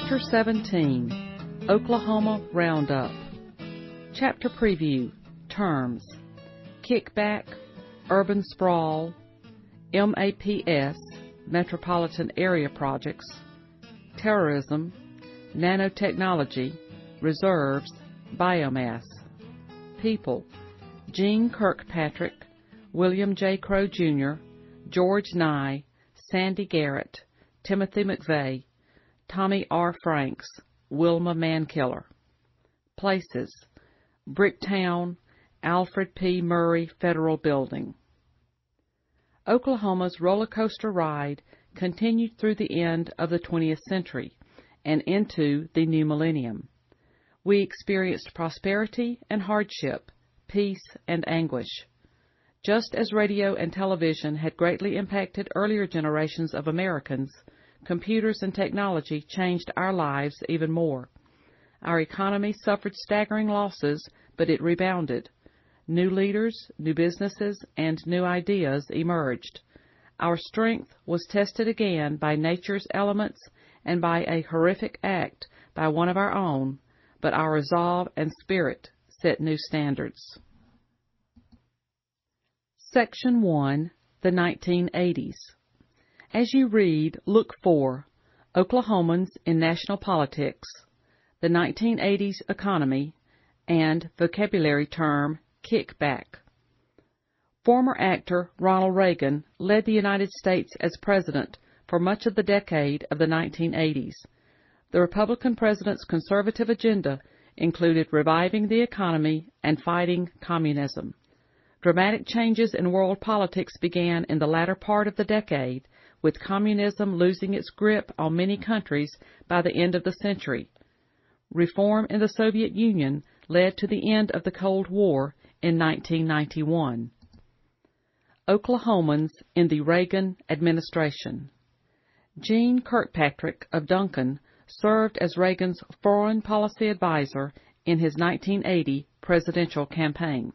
Chapter 17, Oklahoma Roundup. Chapter Preview, Terms, Kickback, Urban Sprawl, MAPS, Metropolitan Area Projects, Terrorism, Nanotechnology, Reserves, Biomass. People, Gene Kirkpatrick, William J. Crow, Jr., George Nye, Sandy Garrett, Timothy McVeigh, Tommy R. Franks, Wilma Mankiller. Places, Bricktown, Alfred P. Murray Federal Building. Oklahoma's roller coaster ride continued through the end of the 20th century and into the new millennium. We experienced prosperity and hardship, peace and anguish. Just as radio and television had greatly impacted earlier generations of Americans, computers and technology changed our lives even more. Our economy suffered staggering losses, but it rebounded. New leaders, new businesses, and new ideas emerged. Our strength was tested again by nature's elements and by a horrific act by one of our own, but our resolve and spirit set new standards. Section 1, the 1980s. As you read, look for Oklahomans in National Politics, the 1980s Economy, and vocabulary term kickback. Former actor Ronald Reagan led the United States as president for much of the decade of the 1980s. The Republican president's conservative agenda included reviving the economy and fighting communism. Dramatic changes in world politics began in the latter part of the decade, with communism losing its grip on many countries by the end of the century. Reform in the Soviet Union led to the end of the Cold War in 1991. Oklahomans in the Reagan administration. Gene Kirkpatrick of Duncan served as Reagan's foreign policy advisor in his 1980 presidential campaign.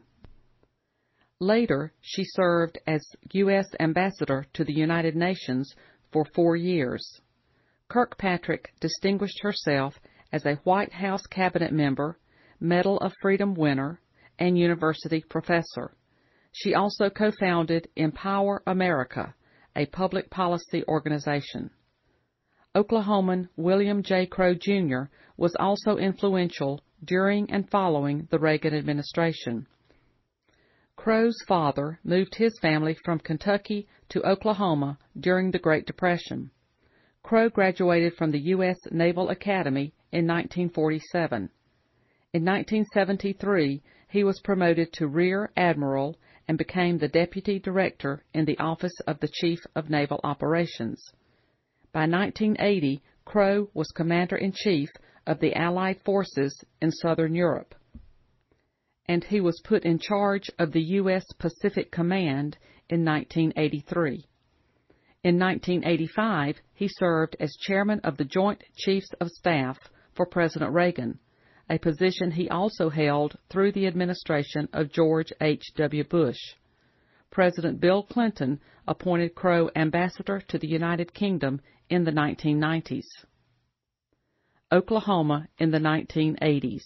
Later, she served as U.S. Ambassador to the United Nations for 4 years. Kirkpatrick distinguished herself as a White House cabinet member, Medal of Freedom winner, and university professor. She also co-founded Empower America, a public policy organization. Oklahoman William J. Crow, Jr. was also influential during and following the Reagan administration. Crow's father moved his family from Kentucky to Oklahoma during the Great Depression. Crow graduated from the U.S. Naval Academy in 1947. In 1973, he was promoted to Rear Admiral and became the Deputy Director in the Office of the Chief of Naval Operations. By 1980, Crow was Commander-in-Chief of the Allied forces in Southern Europe, and he was put in charge of the U.S. Pacific Command in 1983. In 1985, he served as Chairman of the Joint Chiefs of Staff for President Reagan, a position he also held through the administration of George H.W. Bush. President Bill Clinton appointed Crow Ambassador to the United Kingdom in the 1990s. Oklahoma in the 1980s.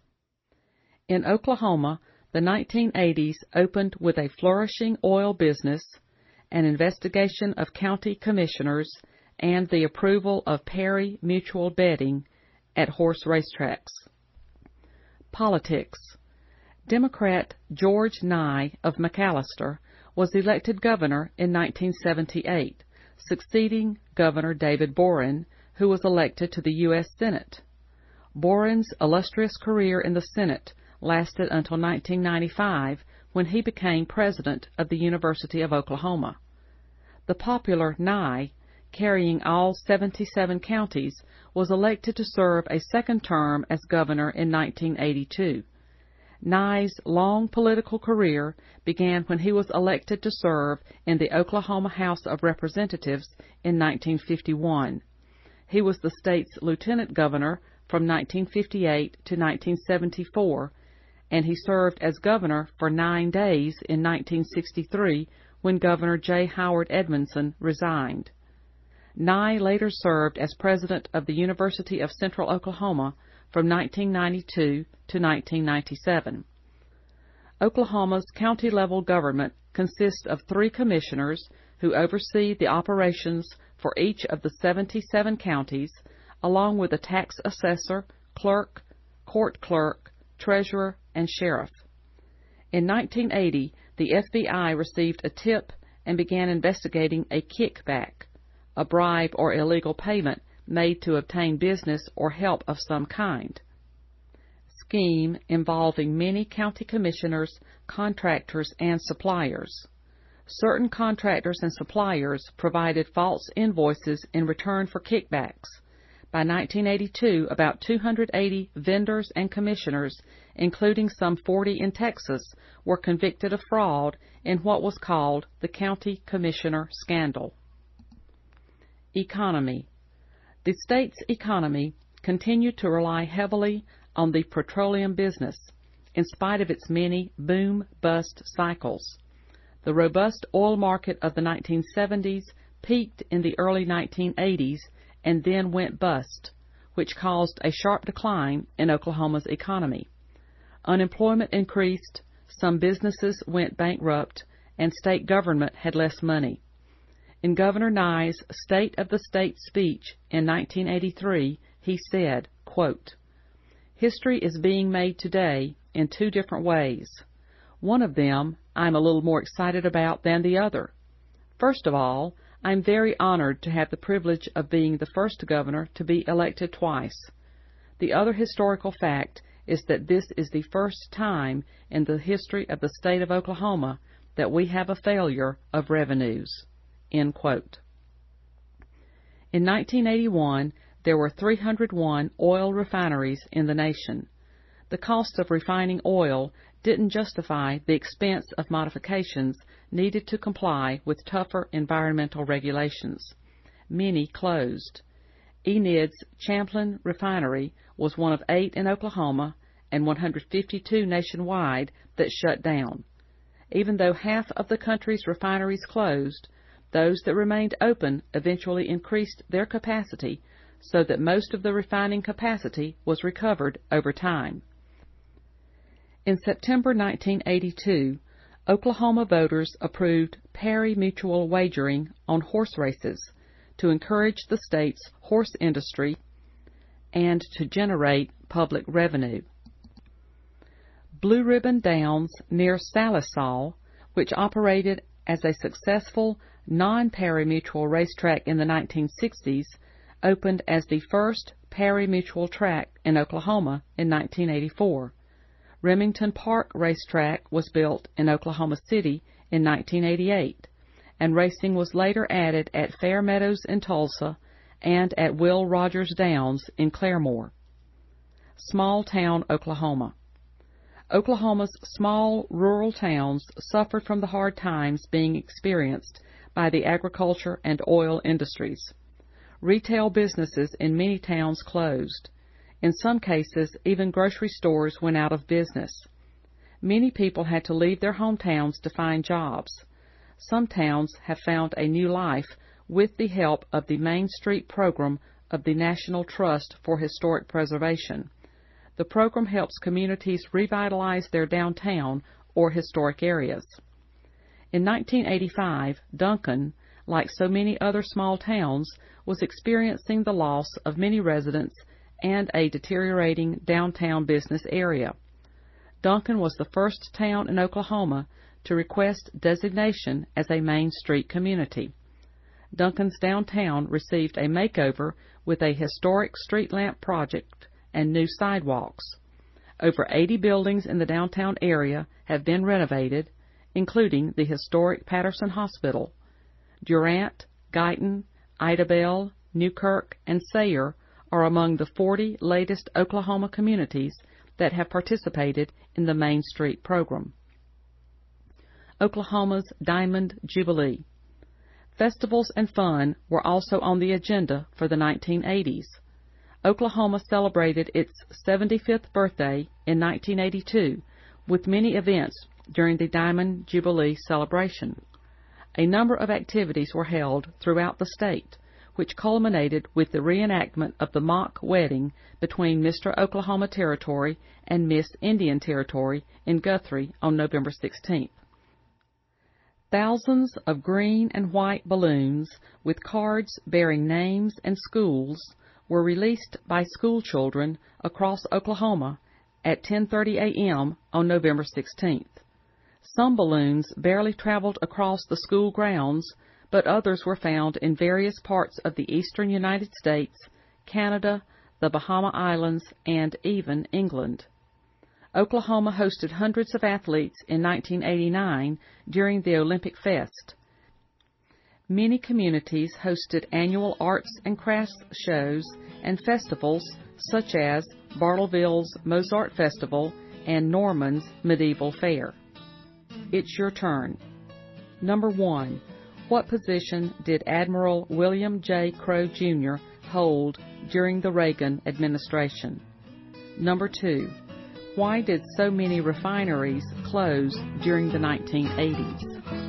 In Oklahoma, the 1980s opened with a flourishing oil business, an investigation of county commissioners, and the approval of pari mutuel betting at horse racetracks. Politics. Democrat George Nye of McAllister was elected governor in 1978, succeeding Governor David Boren, who was elected to the U.S. Senate. Boren's illustrious career in the Senate lasted until 1995, when he became president of the University of Oklahoma. The popular Nye, carrying all 77 counties, was elected to serve a second term as governor in 1982. Nye's long political career began when he was elected to serve in the Oklahoma House of Representatives in 1951. He was the state's lieutenant governor from 1958 to 1974, and he served as governor for 9 days in 1963 when Governor J. Howard Edmondson resigned. Nye later served as president of the University of Central Oklahoma from 1992 to 1997. Oklahoma's county-level government consists of 3 commissioners who oversee the operations for each of the 77 counties, along with a tax assessor, clerk, court clerk, treasurer, and sheriff. In 1980, the FBI received a tip and began investigating a kickback, a bribe or illegal payment made to obtain business or help of some kind. Scheme involving many county commissioners, contractors, and suppliers. Certain contractors and suppliers provided false invoices in return for kickbacks. By 1982, about 280 vendors and commissioners, including some 40 in Texas, were convicted of fraud in what was called the County Commissioner Scandal. Economy. The state's economy continued to rely heavily on the petroleum business, in spite of its many boom-bust cycles. The robust oil market of the 1970s peaked in the early 1980s and then went bust, which caused a sharp decline in Oklahoma's economy. Unemployment increased, some businesses went bankrupt, and state government had less money. In Governor Nye's State of the State speech in 1983, he said, quote, "History is being made today in 2 different ways. One of them I'm a little more excited about than the other. First of all, I'm very honored to have the privilege of being the first governor to be elected twice. The other historical fact is that this is the first time in the history of the state of Oklahoma that we have a failure of revenues." End quote. In 1981, there were 301 oil refineries in the nation. The cost of refining oil didn't justify the expense of modifications needed to comply with tougher environmental regulations. Many closed. Enid's Champlin Refinery was one of 8 in Oklahoma and 152 nationwide that shut down. Even though half of the country's refineries closed, those that remained open eventually increased their capacity so that most of the refining capacity was recovered over time. In September 1982, Oklahoma voters approved pari-mutuel wagering on horse races to encourage the state's horse industry and to generate public revenue. Blue Ribbon Downs near Salisaw, which operated as a successful non-pari-mutuel racetrack in the 1960s, opened as the first pari-mutuel track in Oklahoma in 1984. Remington Park Racetrack was built in Oklahoma City in 1988, and racing was later added at Fair Meadows in Tulsa and at Will Rogers Downs in Claremore. Small Town, Oklahoma. Oklahoma's small rural towns suffered from the hard times being experienced by the agriculture and oil industries. Retail businesses in many towns closed. In some cases, even grocery stores went out of business. Many people had to leave their hometowns to find jobs. Some towns have found a new life with the help of the Main Street program of the National Trust for Historic Preservation. The program helps communities revitalize their downtown or historic areas. In 1985, Duncan, like so many other small towns, was experiencing the loss of many residents and a deteriorating downtown business area. Duncan was the first town in Oklahoma to request designation as a Main Street community. Duncan's downtown received a makeover with a historic street lamp project and new sidewalks. Over 80 buildings in the downtown area have been renovated, including the historic Patterson Hospital. Durant, Guyton, Idabel, Newkirk, and Sayre are among the 40 latest Oklahoma communities that have participated in the Main Street program. Oklahoma's Diamond Jubilee. Festivals and fun were also on the agenda for the 1980s. Oklahoma celebrated its 75th birthday in 1982 with many events during the Diamond Jubilee celebration. A number of activities were held throughout the state, which culminated with the reenactment of the mock wedding between Mr. Oklahoma Territory and Miss Indian Territory in Guthrie on November 16th. Thousands of green and white balloons with cards bearing names and schools were released by school children across Oklahoma at 10:30 a.m. on November 16th. Some balloons barely traveled across the school grounds, but others were found in various parts of the eastern United States, Canada, the Bahama Islands, and even England. Oklahoma hosted hundreds of athletes in 1989 during the Olympic Fest. Many communities hosted annual arts and crafts shows and festivals such as Bartleville's Mozart Festival and Norman's Medieval Fair. It's your turn. Number 1. What position did Admiral William J. Crowe, Jr. hold during the Reagan administration? Number 2. Why did so many refineries close during the 1980s?